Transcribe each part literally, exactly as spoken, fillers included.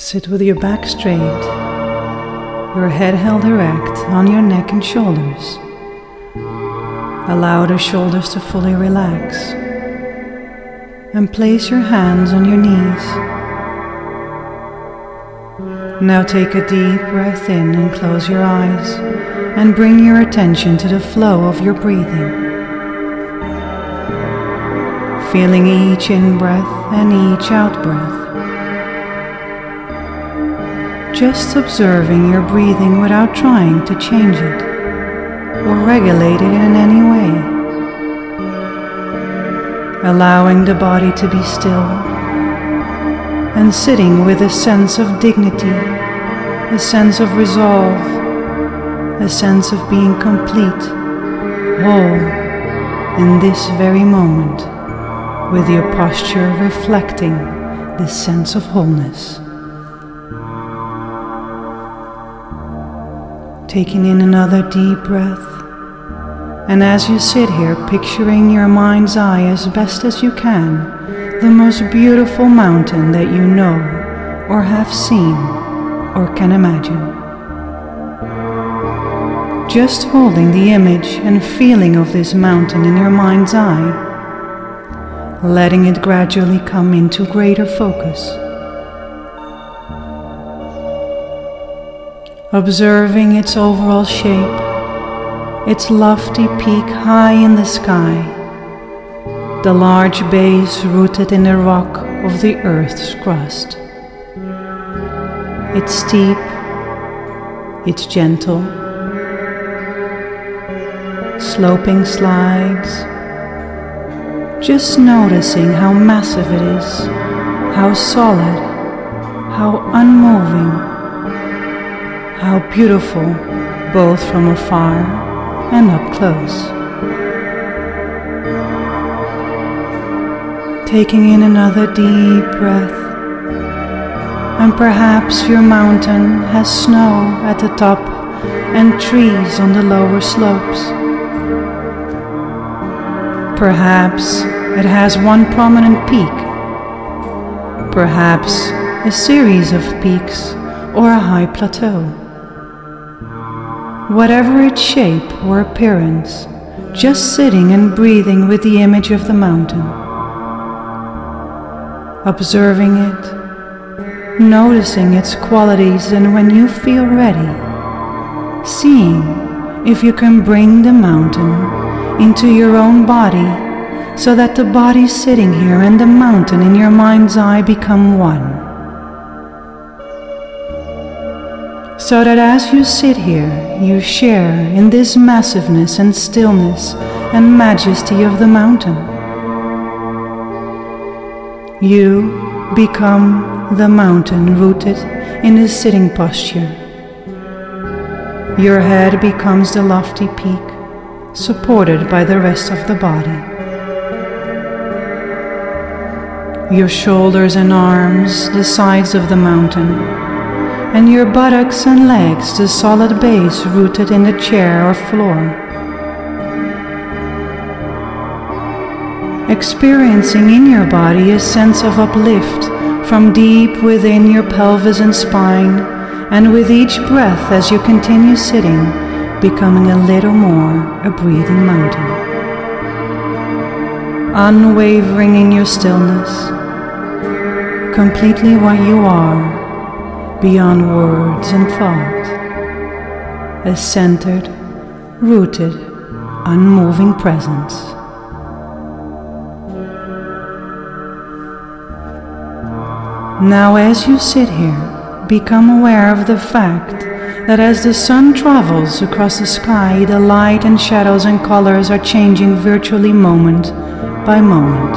Sit with your back straight, your head held erect on your neck and shoulders. Allow the shoulders to fully relax and place your hands on your knees. Now take a deep breath in and close your eyes and bring your attention to the flow of your breathing. Feeling each in-breath and each out-breath. Just observing your breathing without trying to change it or regulate it in any way. Allowing the body to be still and sitting with a sense of dignity, a sense of resolve, a sense of being complete, whole, in this very moment, with your posture reflecting this sense of wholeness. Taking in another deep breath, and as you sit here picturing your mind's eye as best as you can, the most beautiful mountain that you know or have seen or can imagine. Just holding the image and feeling of this mountain in your mind's eye, letting it gradually come into greater focus. Observing its overall shape, its lofty peak high in the sky, the large base rooted in the rock of the earth's crust. It's steep, it's gentle, sloping slides, just noticing how massive it is, how solid, how unmoving, how beautiful, both from afar and up close. Taking in another deep breath, and perhaps your mountain has snow at the top and trees on the lower slopes. Perhaps it has one prominent peak, perhaps a series of peaks or a high plateau. Whatever its shape or appearance, just sitting and breathing with the image of the mountain. Observing it, noticing its qualities, and when you feel ready, seeing if you can bring the mountain into your own body so that the body sitting here and the mountain in your mind's eye become one. So that as you sit here, you share in this massiveness and stillness and majesty of the mountain. You become the mountain rooted in the sitting posture. Your head becomes the lofty peak, supported by the rest of the body. Your shoulders and arms, the sides of the mountain, and your buttocks and legs, the solid base rooted in the chair or floor. Experiencing in your body a sense of uplift from deep within your pelvis and spine, and with each breath as you continue sitting, becoming a little more a breathing mountain. Unwavering in your stillness, completely what you are, beyond words and thought, a centered, rooted, unmoving presence. Now as you sit here, become aware of the fact that as the sun travels across the sky, the light and shadows and colors are changing virtually moment by moment.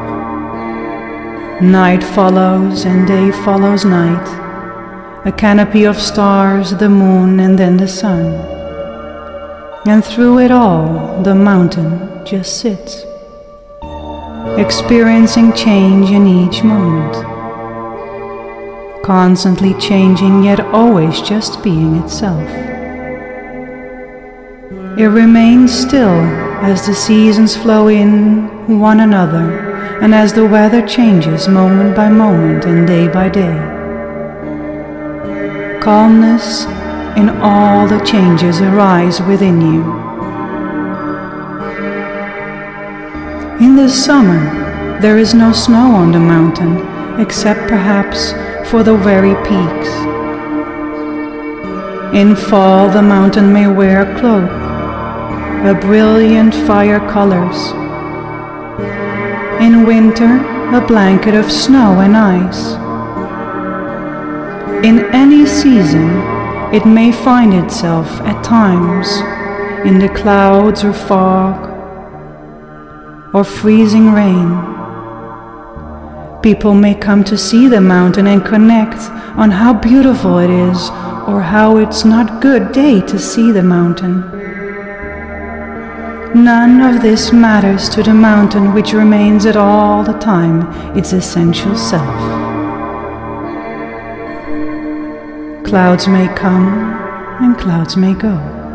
Night follows and day follows night. A canopy of stars, the moon, and then the sun. And through it all, the mountain just sits, experiencing change in each moment, constantly changing yet always just being itself. It remains still as the seasons flow in one another and as the weather changes moment by moment and day by day. calmness in all the changes arise within you. In the summer, there is no snow on the mountain, except perhaps for the very peaks. In fall, the mountain may wear a cloak, a brilliant fire colors. In winter, a blanket of snow and ice. In any season, it may find itself at times in the clouds or fog or freezing rain. People may come to see the mountain and connect on how beautiful it is, or how it's not good day to see the mountain. None of this matters to the mountain, which remains at all the time its essential self. Clouds may come and clouds may go.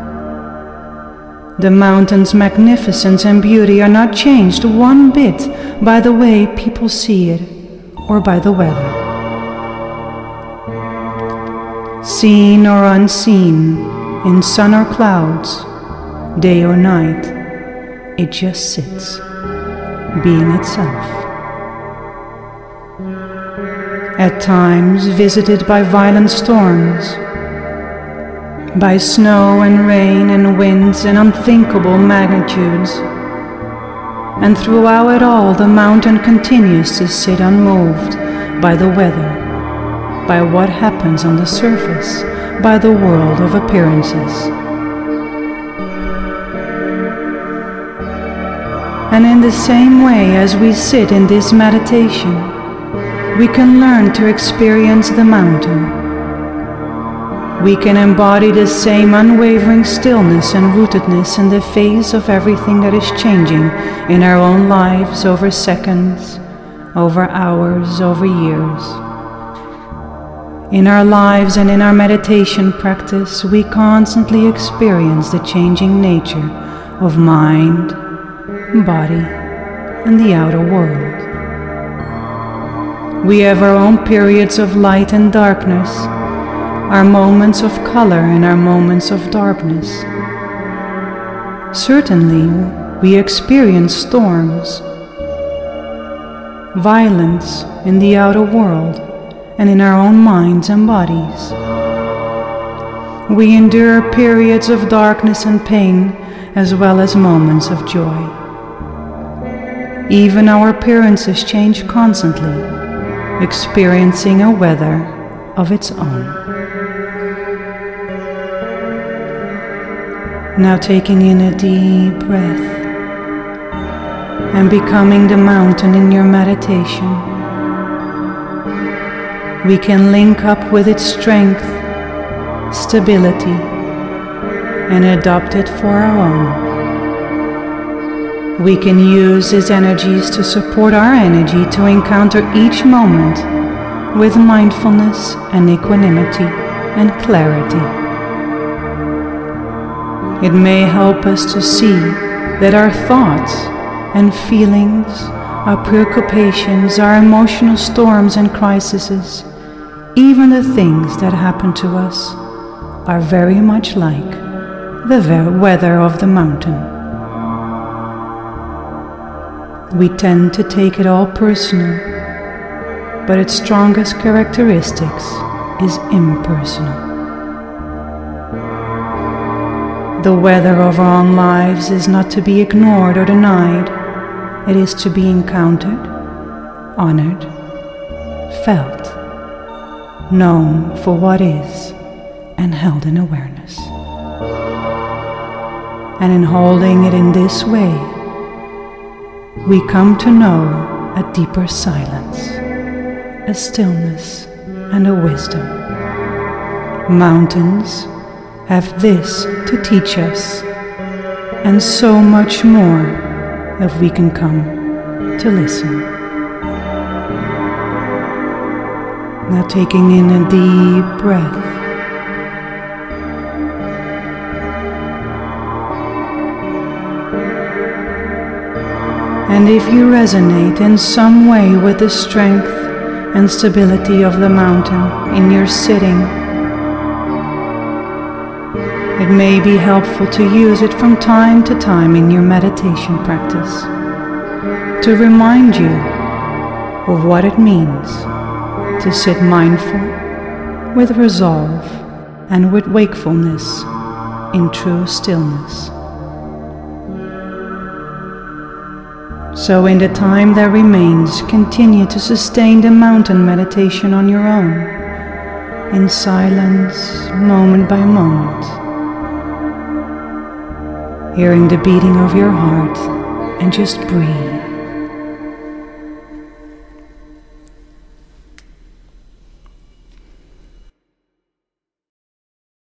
The mountain's magnificence and beauty are not changed one bit by the way people see it or by the weather. Seen or unseen, in sun or clouds, day or night, it just sits, being itself. At times visited by violent storms, by snow and rain and winds in unthinkable magnitudes, and throughout it all the mountain continues to sit unmoved by the weather, by what happens on the surface, by the world of appearances. And in the same way as we sit in this meditation, we can learn to experience the mountain. We can embody the same unwavering stillness and rootedness in the face of everything that is changing in our own lives over seconds, over hours, over years. In our lives and in our meditation practice, we constantly experience the changing nature of mind, body, and the outer world. We have our own periods of light and darkness, our moments of color and our moments of darkness. Certainly, we experience storms, violence in the outer world and in our own minds and bodies. We endure periods of darkness and pain as well as moments of joy. Even our appearances change constantly, experiencing a weather of its own. Now taking in a deep breath and becoming the mountain in your meditation, we can link up with its strength, stability, and adopt it for our own. We can use its energies to support our energy to encounter each moment with mindfulness and equanimity and clarity. It may help us to see that our thoughts and feelings, our preoccupations, our emotional storms and crises, even the things that happen to us, are very much like the weather of the mountain. We tend to take it all personal, but its strongest characteristics is impersonal. The weather of our own lives is not to be ignored or denied. It is to be encountered, honored, felt, known for what is, and held in awareness. And in holding it in this way, we come to know a deeper silence, a stillness, and a wisdom. Mountains have this to teach us, and so much more if we can come to listen. Now taking in a deep breath. And if you resonate in some way with the strength and stability of the mountain in your sitting It may be helpful to use it from time to time in your meditation practice to remind you of what it means to sit mindful, with resolve, and with wakefulness in true stillness. So in the time that remains, continue to sustain the mountain meditation on your own, in silence, moment by moment, hearing the beating of your heart, and just breathe.